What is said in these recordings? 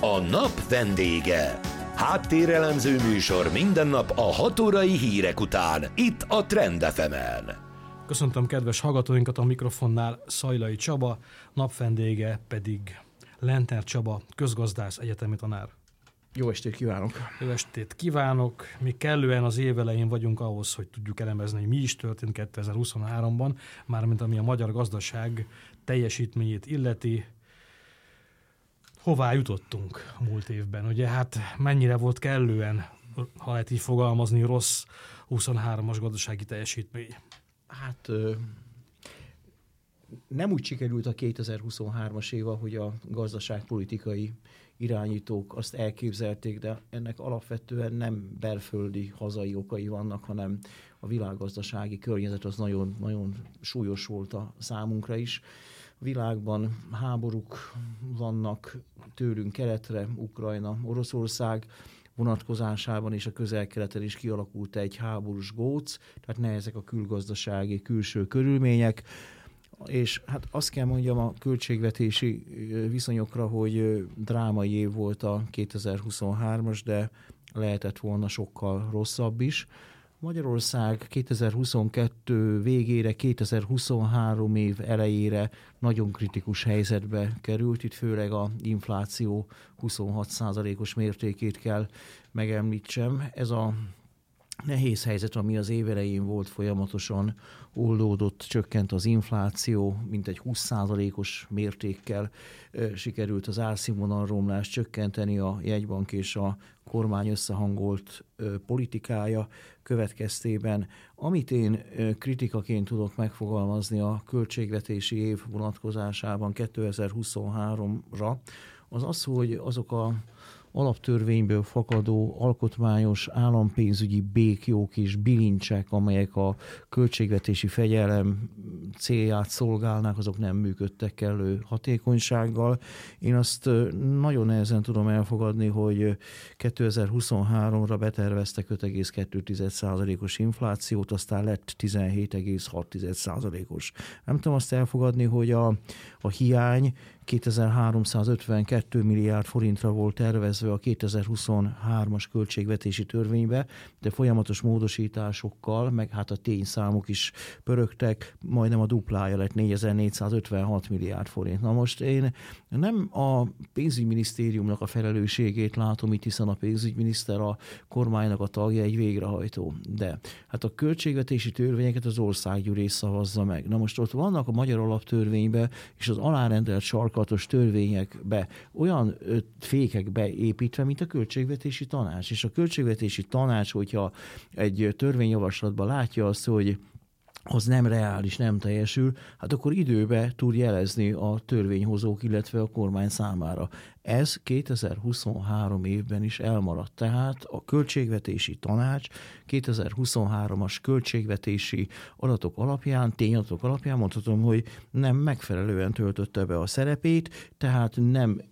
A nap vendége. Háttérelemző műsor minden nap a 6 órai hírek után, itt a Trend FM-en. Köszöntöm kedves hallgatóinkat, a mikrofonnál Szajlai Csaba, napvendége pedig Lentner Csaba, közgazdász, egyetemi tanár. Jó estét kívánok! Jó estét kívánok! Mi kellően az év elején vagyunk ahhoz, hogy tudjuk elemezni, hogy mi is történt 2023-ban, mármint ami a magyar gazdaság teljesítményét illeti. Hová jutottunk a múlt évben? Ugye hát mennyire volt kellően, ha lehet így fogalmazni, rossz 23-as gazdasági teljesítmény? Hát nem úgy sikerült a 2023-as év, hogy a gazdaságpolitikai irányítók azt elképzelték, de ennek alapvetően nem belföldi, hazai okai vannak, hanem a világgazdasági környezet az nagyon, nagyon súlyos volt a számunkra is. A világban háborúk vannak tőlünk keletre, Ukrajna, Oroszország vonatkozásában, és a Közel-Keleten is kialakult egy háborús góc, tehát nehezek a külgazdasági, külső körülmények, és hát azt kell mondjam a költségvetési viszonyokra, hogy drámai év volt a 2023-as, de lehetett volna sokkal rosszabb is. Magyarország 2022 végére, 2023 év elejére nagyon kritikus helyzetbe került, itt főleg az infláció 26%-os mértékét kell megemlítsem. Ez a nehéz helyzet, ami az év elején volt, folyamatosan oldódott, csökkent az infláció, mintegy 20%-os mértékkel sikerült az árszínvonalromlást csökkenteni a jegybank és a kormány összehangolt politikája következtében. Amit én kritikaként tudok megfogalmazni a költségvetési év vonatkozásában 2023-ra, az az, hogy azok a alaptörvényből fakadó alkotmányos állampénzügyi békjók és bilincsek, amelyek a költségvetési fegyelem célját szolgálnák, azok nem működtek kellő hatékonysággal. Én azt nagyon nehezen tudom elfogadni, hogy 2023-ra beterveztek 5,2%-os inflációt, aztán lett 17,6%-os. Nem tudom azt elfogadni, hogy a hiány 2352 milliárd forintra volt tervezve a 2023-as költségvetési törvénybe, de folyamatos módosításokkal, meg hát a tényszámok is pörögtek, majdnem a duplája lett 4456 milliárd forint. Na most én nem a pénzügyminisztériumnak a felelősségét látom itt, hiszen a pénzügyminiszter a kormánynak a tagja, egy végrehajtó, de hát a költségvetési törvényeket az országgyűlés szavazza meg. Na most ott vannak a magyar alaptörvénybe és az alárendelt sarkatos törvényekbe olyan fékekbe építve, mint a költségvetési tanács. És a költségvetési tanács, hogyha egy törvényjavaslatban látja azt, hogy az nem reális, nem teljesül, hát akkor időbe tud jelezni a törvényhozók, illetve a kormány számára. Ez 2023 évben is elmaradt. Tehát a költségvetési tanács 2023-as költségvetési adatok alapján, tényadatok alapján mondhatom, hogy nem megfelelően töltötte be a szerepét, tehát nem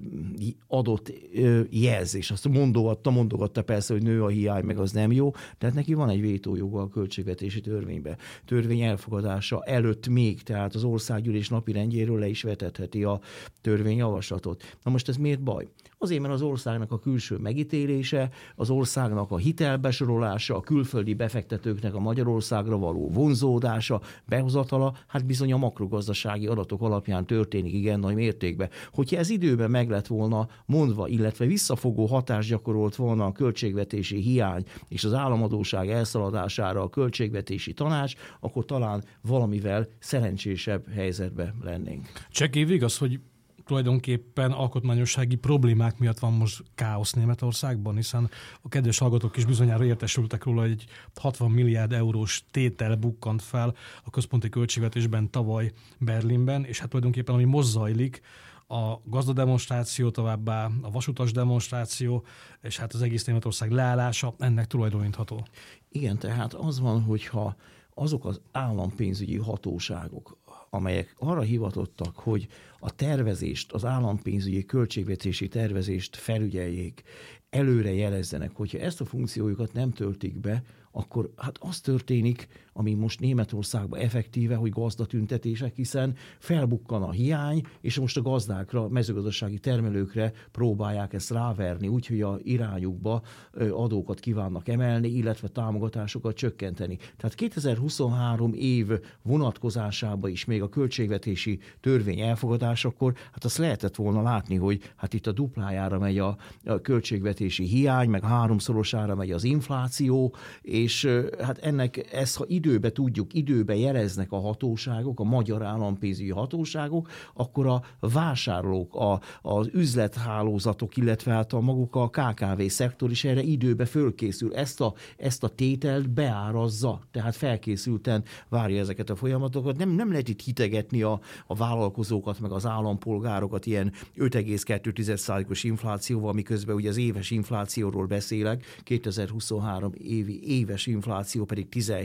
adott jelzés. Azt mondogatta persze, hogy nő a hiány, meg az nem jó, tehát neki van egy vétójoga a költségvetési törvénybe. Törvény elfogadása előtt még, tehát az országgyűlés napirendjéről le is vetetheti a törvényjavaslatot. Na most ez miért baj? Azért, mert az országnak a külső megítélése, az országnak a hitelbesorolása, a külföldi befektetőknek a Magyarországra való vonzódása, behozatala, hát bizony a makrogazdasági adatok alapján történik igen nagy mértékben. Hogyha ez időben meg lett volna mondva, illetve visszafogó hatást gyakorolt volna a költségvetési hiány és az államadósság elszaladására a költségvetési tanács, akkor talán valamivel szerencsésebb helyzetben lennénk. Csekév igaz, hogy tulajdonképpen alkotmányossági problémák miatt van most káosz Németországban, hiszen a kedves hallgatók is bizonyára értesültek róla, hogy egy 60 milliárd eurós tétel bukkant fel a központi költségvetésben tavaly Berlinben, és hát tulajdonképpen ami most zajlik, a gazdademonstráció, továbbá a vasutas demonstráció, és hát az egész Németország leállása ennek tulajdonítható. Igen, tehát az van, hogyha azok az állampénzügyi hatóságok, amelyek arra hivatottak, hogy a tervezést, az állampénzügyi költségvetési tervezést felügyeljék, előre jelezzenek, hogyha ezt a funkciójukat nem töltik be, akkor hát az történik, ami most Németországban effektíve, hogy gazdatüntetések, hiszen felbukkan a hiány, és most a gazdákra, mezőgazdasági termelőkre próbálják ezt ráverni, úgyhogy a irányukba adókat kívánnak emelni, illetve támogatásokat csökkenteni. Tehát 2023 év vonatkozásában is még a költségvetési törvény elfogadásakor, hát azt lehetett volna látni, hogy hát itt a duplájára megy a költségvetési hiány, meg 3-szorosára megy az infláció, és hát ezt, ha időbe tudjuk, időbe jeleznek a hatóságok, a magyar állampénzügyi hatóságok, akkor a vásárlók, az üzlethálózatok, illetve hát maguk a KKV-szektor is erre időbe fölkészül. Ezt a tételt beárazza, tehát felkészülten várja ezeket a folyamatokat. Nem lehet itt hitegetni a vállalkozókat, meg az állampolgárokat ilyen 5,2%-os inflációval, miközben ugye az éves inflációról beszélek, 2023 éves infláció pedig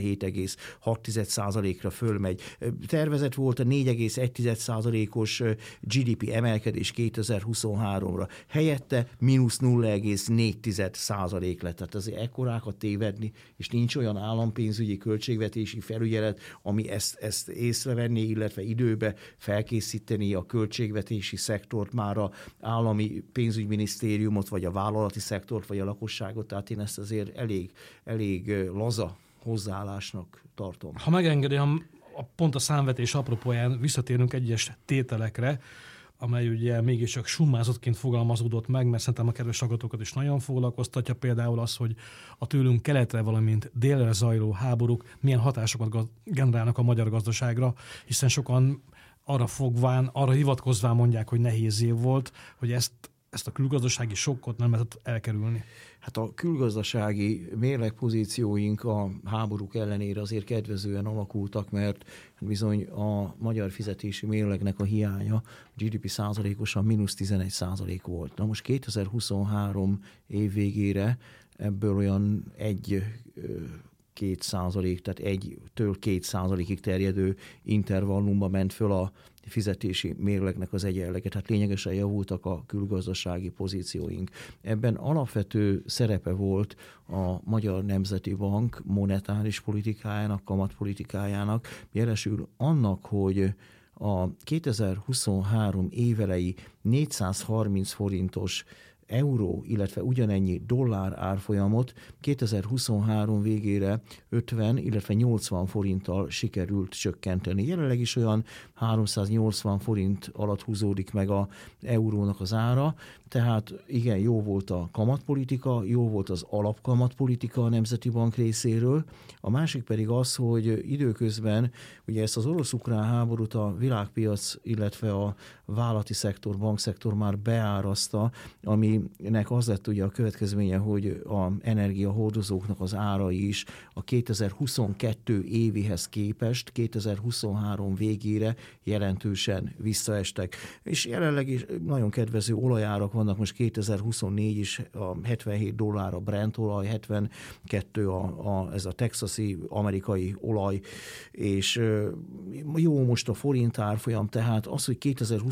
17,6%-ra fölmegy. Tervezett volt a 4,1%-os GDP emelkedés 2023-ra. Helyette mínusz 0,4% lett. Tehát azért ekkorákat tévedni, és nincs olyan állampénzügyi költségvetési felügyelet, ami ezt észrevenni, illetve időbe felkészíteni a költségvetési szektort, már a állami pénzügyminisztériumot, vagy a vállalati szektort, vagy a lakosságot. Tehát én ezt azért elég laza hozzáállásnak tartom. Ha megengedi, pont a számvetés apropóján visszatérünk egyes tételekre, amely ugye mégiscsak summázottként fogalmazódott meg, mert szerintem a kedves hallgatókat is nagyon foglalkoztatja, például az, hogy a tőlünk keletre, valamint délre zajló háborúk milyen hatásokat generálnak a magyar gazdaságra, hiszen sokan arra hivatkozván mondják, hogy nehéz év volt, hogy ezt a külgazdasági sokkot nem lehet elkerülni. Hát a külgazdasági mérlegpozícióink a háborúk ellenére azért kedvezően alakultak, mert bizony a magyar fizetési mérlegnek a hiánya GDP százalékosan -11% volt. Na most 2023 év végére ebből olyan 1-2%, tehát 1-től 2%-ig terjedő intervallumba ment föl a fizetési mérlegnek az egyenlege, tehát lényegesen javultak a külgazdasági pozícióink. Ebben alapvető szerepe volt a Magyar Nemzeti Bank monetáris politikájának, kamatpolitikájának, jelesül annak, hogy a 2023 évelei 430 forintos euró, illetve ugyanennyi dollár árfolyamot 2023 végére 50, illetve 80 forinttal sikerült csökkenteni. Jelenleg is olyan 380 forint alatt húzódik meg az eurónak az ára, tehát igen, jó volt a kamatpolitika, jó volt az alapkamatpolitika a Nemzeti Bank részéről. A másik pedig az, hogy időközben ugye ezt az orosz-ukrán háborút a világpiac, illetve a vállalati szektor, bankszektor már beárazta, aminek az lett ugye a következménye, hogy az energiahordozóknak az árai is a 2022 évihez képest 2023 végére jelentősen visszaestek. És jelenleg is nagyon kedvező olajárak vannak, most 2024 is a $77 a Brent olaj, 72 ez a texasi amerikai olaj, és jó most a forint árfolyam, tehát az, hogy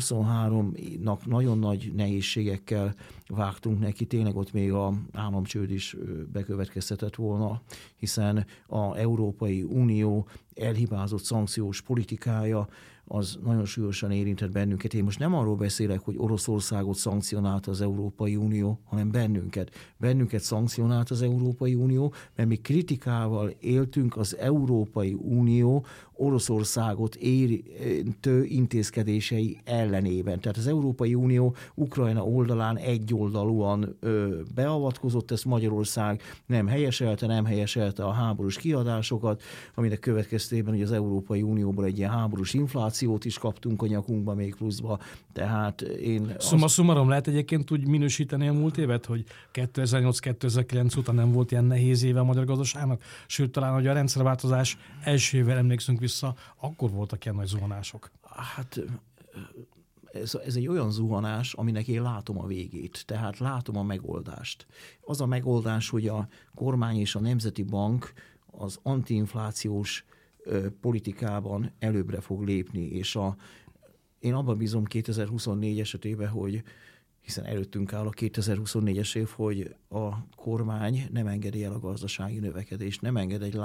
2023-nak nagyon nagy nehézségekkel vágtunk neki, tényleg ott még az államcsőd is bekövetkezhetett volna, hiszen az Európai Unió elhibázott szankciós politikája az nagyon súlyosan érintett bennünket. Én most nem arról beszélek, hogy Oroszországot szankcionálta az Európai Unió, hanem bennünket. Bennünket szankcionált az Európai Unió, mert mi kritikával éltünk az Európai Unió Oroszországot érintő intézkedései ellenében. Tehát az Európai Unió Ukrajna oldalán egyoldalúan beavatkozott, ezt Magyarország nem helyeselte a háborús kiadásokat, aminek következtében ugye az Európai Unióból egy ilyen háborús inflációt is kaptunk a nyakunkba még pluszba. Tehát én... Summa summarum, lehet egyébként úgy minősíteni a múlt évet, hogy 2008-2009 után nem volt ilyen nehéz éve a magyar gazdaságnak, sőt talán, hogy a rendszerváltozás első évvel emlékszünk vissza, akkor voltak ilyen nagy zuhanások. Hát ez egy olyan zuhanás, aminek én látom a végét, tehát látom a megoldást. Az a megoldás, hogy a kormány és a Nemzeti Bank az antiinflációs politikában előbbre fog lépni, és én abban bízom 2024 esetében, hogy hiszen előttünk áll a 2024-es év, hogy a kormány nem engedi el a gazdasági növekedést, nem enged egy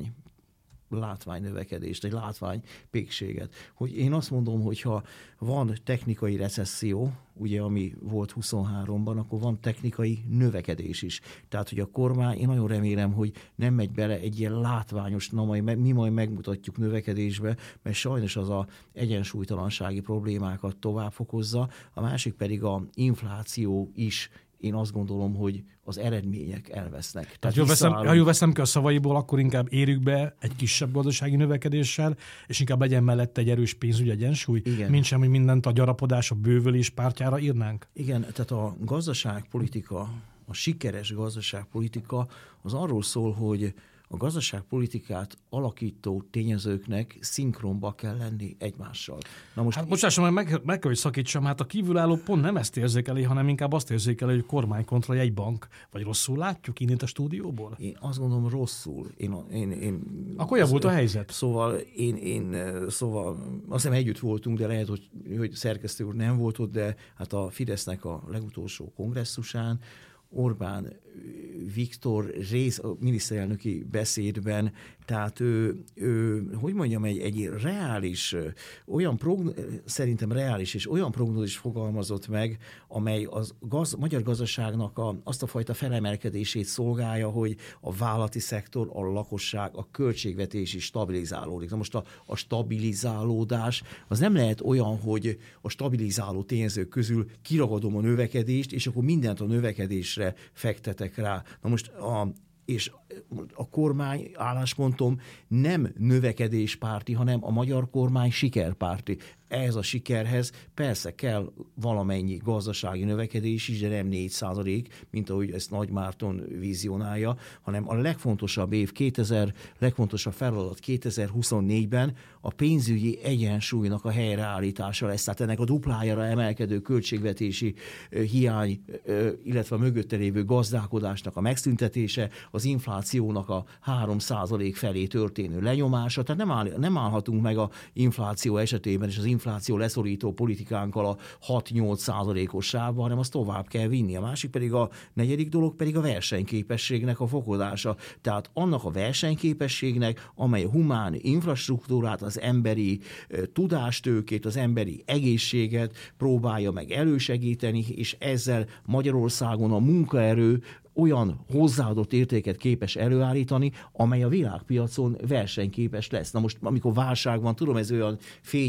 látványnövekedést, egy látványpékséget. Hogy én azt mondom, hogy ha van technikai recesszió, ugye ami volt 23-ban, akkor van technikai növekedés is. Tehát, hogy a kormány, én nagyon remélem, hogy nem megy bele egy ilyen látványos, mi majd megmutatjuk növekedésbe, mert sajnos az a egyensúlytalansági problémákat tovább fokozza, a másik pedig a infláció is. Én azt gondolom, hogy az eredmények elvesznek. Tehát ha jól veszem ki a szavaiból, akkor inkább érjük be egy kisebb gazdasági növekedéssel, és inkább legyen mellette egy erős pénzügyi egyensúly, mint sem, hogy mindent a gyarapodás, a bővülés pártjára írnánk? Igen, tehát a gazdaságpolitika, a sikeres gazdaságpolitika az arról szól, hogy a gazdaságpolitikát alakító tényezőknek szinkronba kell lenni egymással. Na most bocsásson, meg kell, hogy szakítsam, a kívülálló pont nem ezt érzékeli, hanem inkább azt érzékeli, hogy kormány kontra egy bank. Vagy rosszul látjuk innen a stúdióból? Én azt gondolom rosszul. Akkor javult a helyzet. Szóval azt hiszem együtt voltunk, de lehet, hogy szerkesztő úr nem volt ott, de hát a Fidesznek a legutolsó kongresszusán Orbán Viktor a miniszterelnöki beszédben, tehát ő hogy mondjam, egy reális, szerintem reális és olyan prognózis fogalmazott meg, amely magyar gazdaságnak azt a fajta felemelkedését szolgálja, hogy a vállalati szektor, a lakosság, a költségvetés is stabilizálódik. Na most a stabilizálódás az nem lehet olyan, hogy a stabilizáló tényezők közül kiragadom a növekedést, és akkor mindent a növekedésre fektetek rá. Na most a kormány álláspontom nem növekedéspárti, hanem a magyar kormány sikerpárti. Ehhez a sikerhez persze kell valamennyi gazdasági növekedés is, de nem 4%, mint ahogy ezt Nagy Márton vizionálja, hanem a legfontosabb legfontosabb feladat 2024-ben a pénzügyi egyensúlynak a helyreállítása lesz. Tehát ennek a duplájára emelkedő költségvetési hiány, illetve a mögötte lévő gazdálkodásnak a megszüntetése, az inflációnak a 3% felé történő lenyomása. Tehát nem állhatunk meg az infláció esetében, és az infláció leszorító politikánkkal a 6-8%-os sávba, hanem azt tovább kell vinni. A másik pedig a negyedik dolog pedig a versenyképességnek a fokozása. Tehát annak a versenyképességnek, amely a humán infrastruktúrát, az emberi tudástőkét, az emberi egészséget próbálja meg elősegíteni, és ezzel Magyarországon a munkaerő olyan hozzáadott értéket képes előállítani, amely a világpiacon versenyképes lesz. Na most, amikor válság van, tudom, ez olyan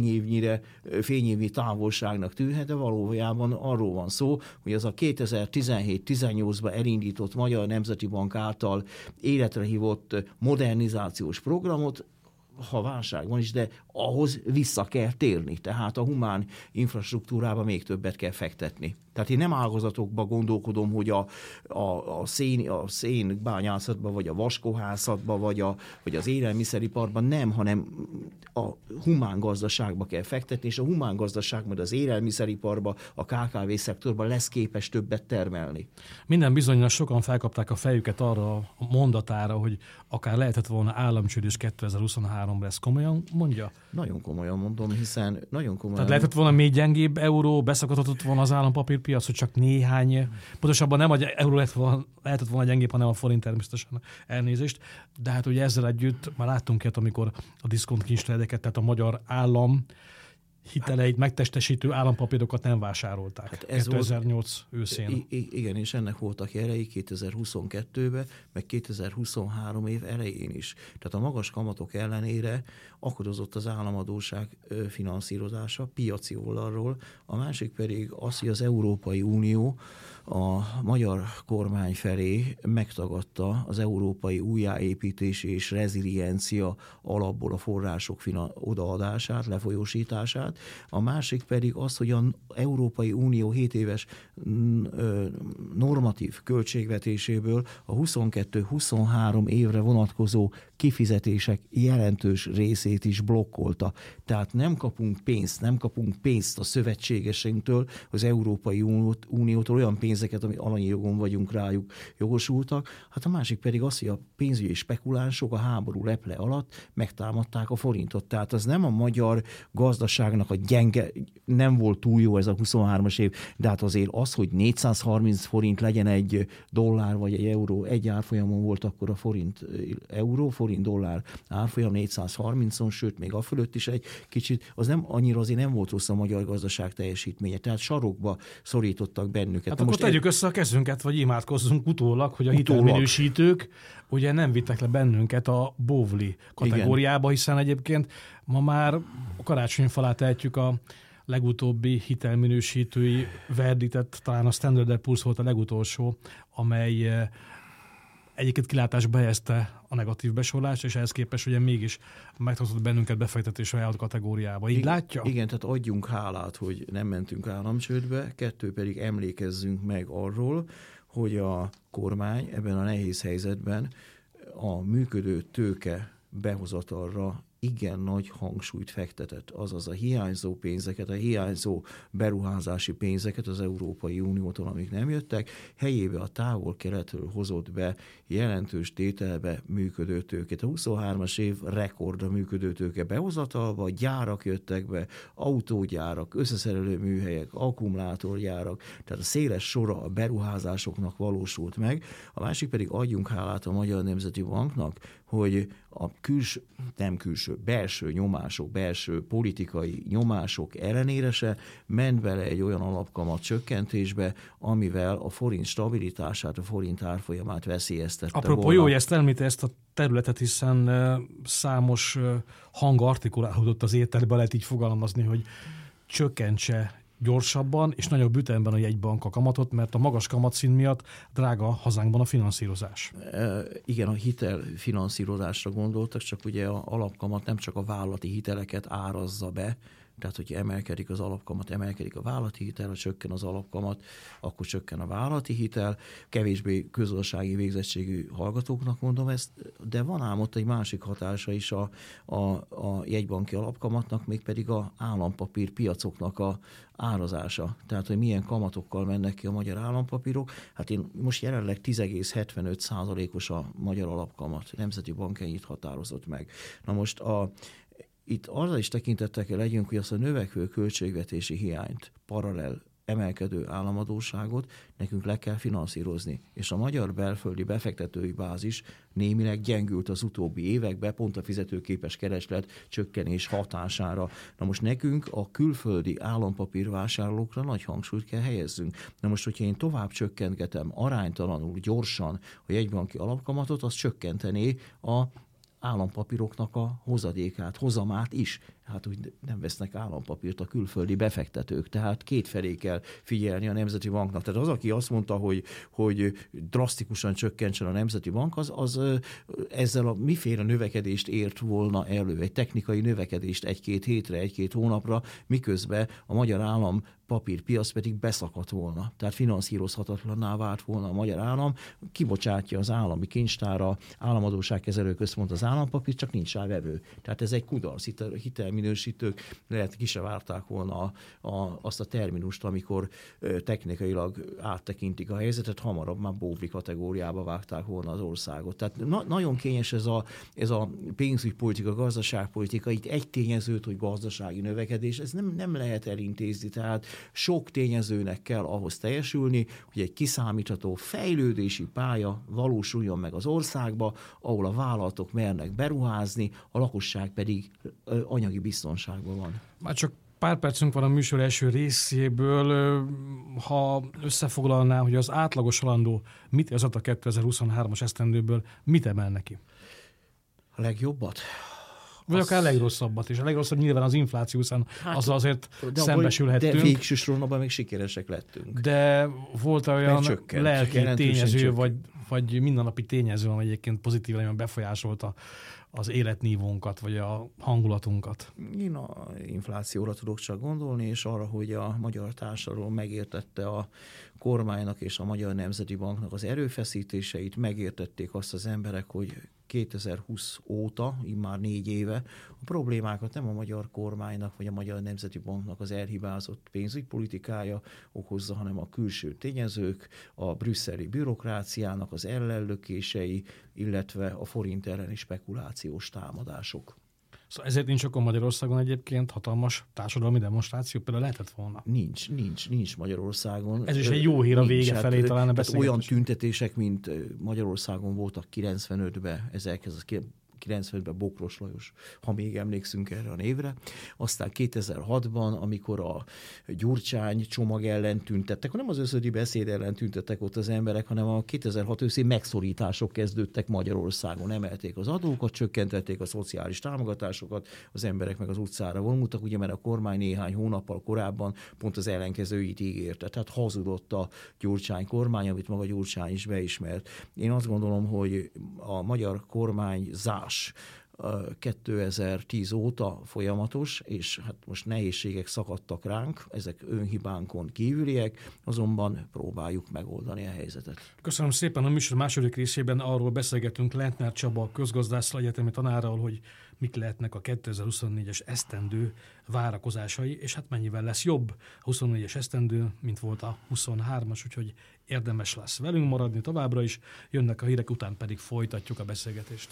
fényévnyi távolságnak tűnhet, de valójában arról van szó, hogy az a 2017-18-ban elindított Magyar Nemzeti Bank által életre hívott modernizációs programot, ha válság van is, de ahhoz vissza kell térni. Tehát a humán infrastruktúrába még többet kell fektetni. Tehát én nem ágazatokban gondolkodom, hogy a szénbányászatban, vagy a vaskohászatban, vagy az élelmiszeriparban nem, hanem a humán gazdaságba kell fektetni, és a humán gazdaság majd az élelmiszeriparban, a KKV szektorban lesz képes többet termelni. Minden bizonnyos sokan felkapták a fejüket arra a mondatára, hogy akár lehetett volna államcsőd is 2023-ban. Ezt komolyan mondja? Nagyon komolyan mondom, hiszen nagyon komolyan. Tehát lehetett volna még gyengébb euró, beszakadhatott volna az állampapírpiac, hogy csak néhány, pontosabban nem az euró lehetett volna gyengébb, hanem a forint természetesen, elnézést. De hát ugye ezzel együtt már láttunk ilyet, amikor a diszkont kincsleredeket, tehát a magyar állam hiteleit megtestesítő állampapírokat nem vásárolták. Hát 2008 őszén. Igen, és ennek voltak jelei 2022-ben, meg 2023 év elején is. Tehát a magas kamatok ellenére akadozott az államadósság finanszírozása piaci oldalról, a másik pedig az, hogy az Európai Unió a magyar kormány felé megtagadta az európai újjáépítési és reziliencia alapból a források odaadását, lefolyósítását. A másik pedig az, hogy az Európai Unió 7 éves normatív költségvetéséből a 22-23 évre vonatkozó kifizetések jelentős részét is blokkolta. Tehát nem kapunk pénzt a szövetségeseinktől, az Európai Uniótól olyan pénzeket, ami alanyi jogon vagyunk rájuk jogosultak. Hát a másik pedig az, hogy a pénzügyi spekulánsok a háború leple alatt megtámadták a forintot. Tehát az nem a magyar gazdaságnak a gyenge, nem volt túl jó ez a 23-as év, de hát azért az, hogy 430 forint legyen egy dollár vagy egy euró, egy árfolyamon volt akkor a forint euró, forint dollár árfolyam 430-on, sőt még a fölött is egy kicsit, az nem annyira azért nem volt rossz a magyar gazdaság teljesítménye, tehát sarokba szorítottak bennünket. Hát akkor tegyük össze a kezünket, vagy imádkozzunk utólag, hogy a hitelminősítők ugye nem vittek le bennünket a bóvli kategóriába, hiszen egyébként ma már a karácsonyfa tehetjük a legutóbbi hitelminősítői verdiktet, talán a Standard & Poor's volt a legutolsó, amely egyébként kilátásba helyezte a negatív besorlást, és ehhez képest ugye mégis megtartott bennünket befektetés ajánlott kategóriába. Így látja? Igen, tehát adjunk hálát, hogy nem mentünk államcsődbe, 2 pedig emlékezzünk meg arról, hogy a kormány ebben a nehéz helyzetben a működő tőke behozatalra igen nagy hangsúlyt fektetett, azaz a hiányzó pénzeket, a hiányzó beruházási pénzeket az Európai Uniótól, amik nem jöttek, helyébe a távol-keletről hozott be jelentős tételbe működő tőkét. A 23-as év rekord a működő tőke behozatalva, gyárak jöttek be, autógyárak, összeszerelő műhelyek, akkumulátorgyárak, tehát a széles sora a beruházásoknak valósult meg. A másik pedig adjunk hálát a Magyar Nemzeti Banknak, hogy a belső nyomások, belső politikai nyomások ellenére se ment bele egy olyan alapkamat csökkentésbe, amivel a forint stabilitását, a forint árfolyamát veszélyeztette volna. Apropó, jó, hogy ezt említi ezt a területet, hiszen számos hang artikulálódott az éterbe, lehet így fogalmazni, hogy csökkentse gyorsabban és nagyobb ütemben a jegybank a kamatot, mert a magas kamatszint miatt drága hazánkban a finanszírozás. Igen, a hitelfinanszírozásra gondoltak, csak ugye az alapkamat nem csak a vállalati hiteleket árazza be, tehát hogyha emelkedik az alapkamat, emelkedik a vállalati hitel, ha csökken az alapkamat, akkor csökken a vállalati hitel. Kevésbé közgazdasági végzettségű hallgatóknak mondom ezt, de van ám ott egy másik hatása is a jegybanki alapkamatnak, mégpedig az állampapír piacoknak a árazása. Tehát, hogy milyen kamatokkal mennek ki a magyar állampapírok. Hát én most jelenleg 10,75%-os a magyar alapkamat. Nemzeti Bank ennyit határozott meg. Na most itt arra is tekintettel kell legyünk, hogy azt a növekvő költségvetési hiányt, paralel emelkedő államadósságot nekünk le kell finanszírozni. És a magyar belföldi befektetői bázis némileg gyengült az utóbbi években, pont a fizetőképes kereslet csökkenés hatására. Na most nekünk a külföldi állampapírvásárlókra nagy hangsúlyt kell helyezzünk. Na most, hogyha én tovább csökkentgetem aránytalanul gyorsan a jegybanki alapkamatot, az csökkentené a állampapíroknak a hozadékát, hozamát is. Hát úgy nem vesznek állampapírt a külföldi befektetők, tehát kétfelé kell figyelni a Nemzeti Banknak. Tehát az, aki azt mondta, hogy drasztikusan csökkentsen a Nemzeti Bank, az ezzel a miféle növekedést ért volna elő, egy technikai növekedést 1-2 hétre, 1-2 hónapra, miközben a magyar állam papírpiac pedig beszakadt volna. Tehát finanszírozhatatlanná vált volna a magyar állam, kibocsátja az állami kincstára, államadósságkezelő központ az állampapírt, csak nincs rá vevő. Tehát ez egy kudarc. Hitelminősítők lehet ki se várták volna azt a terminust, amikor technikailag áttekintik a helyzetet, hamarabb már bóvli kategóriába vágták volna az országot. Tehát nagyon kényes ez a pénzügypolitika, gazdaságpolitika, itt egy tényezőt, hogy gazdasági növekedés, ez nem lehet elintézni, tehát sok tényezőnek kell ahhoz teljesülni, hogy egy kiszámítható fejlődési pálya valósuljon meg az országba, ahol a vállalatok mernek beruházni, a lakosság pedig anyagi biztonságban van. Már csak pár percünk van a műsor első részéből. Ha összefoglalná, hogy az átlagos halandó mit az a 2023-as esztendőből mit emel neki? A legjobbat? Vagy akár a legrosszabbat is. A legrosszabb nyilván az infláció, hiszen azzal azért szembesülhettünk. De végső soron abban még sikeresek lettünk. De volt olyan lelki tényező, vagy mindennapi tényező, amely egyébként pozitívan befolyásolta az életnívónkat, vagy a hangulatunkat. Én az inflációra tudok csak gondolni, és arra, hogy a magyar társadalom megértette a kormánynak és a Magyar Nemzeti Banknak az erőfeszítéseit, megértették azt az emberek, hogy 2020 óta, immár 4 éve, a problémákat nem a magyar kormánynak vagy a Magyar Nemzeti Banknak az elhibázott pénzügypolitikája okozza, hanem a külső tényezők, a brüsszeli bürokráciának az ellellökései, illetve a forint elleni spekulációs támadások. Szóval ezért nincs akkor Magyarországon egyébként hatalmas társadalmi demonstráció, például lehetett volna. Nincs Magyarországon. Ez is egy jó hír a vége felé talán a beszélgetés. Olyan tüntetések, mint Magyarországon voltak 95-ben, 1995-ben Bokros Lajos, ha még emlékszünk erre a névre. Aztán 2006-ban, amikor a Gyurcsány csomag ellen tüntettek, nem az összödi beszéd ellen tüntettek ott az emberek, hanem a 2006 őszi megszorítások kezdődtek Magyarországon. Emelték az adókat, csökkentették a szociális támogatásokat, az emberek meg az utcára vonultak, ugye, mert a kormány néhány hónappal korábban pont az ellenkezőit ígérte. Tehát hazudott a Gyurcsány kormány, amit maga Gyurcsány is beismert. Én azt gondolom, hogy a magyar kormányzás 2010 óta folyamatos, és hát most nehézségek szakadtak ránk, ezek önhibánkon kívüliek, azonban próbáljuk megoldani a helyzetet. Köszönöm szépen. A műsor második részében arról beszélgetünk Lentner Csaba közgazdászról, egyetemi tanárral, hogy mik lehetnek a 2024-es esztendő várakozásai, és hát mennyivel lesz jobb a 24-es esztendő, mint volt a 23-as, úgyhogy érdemes lesz velünk maradni továbbra is, jönnek a hírek, után pedig folytatjuk a beszélgetést.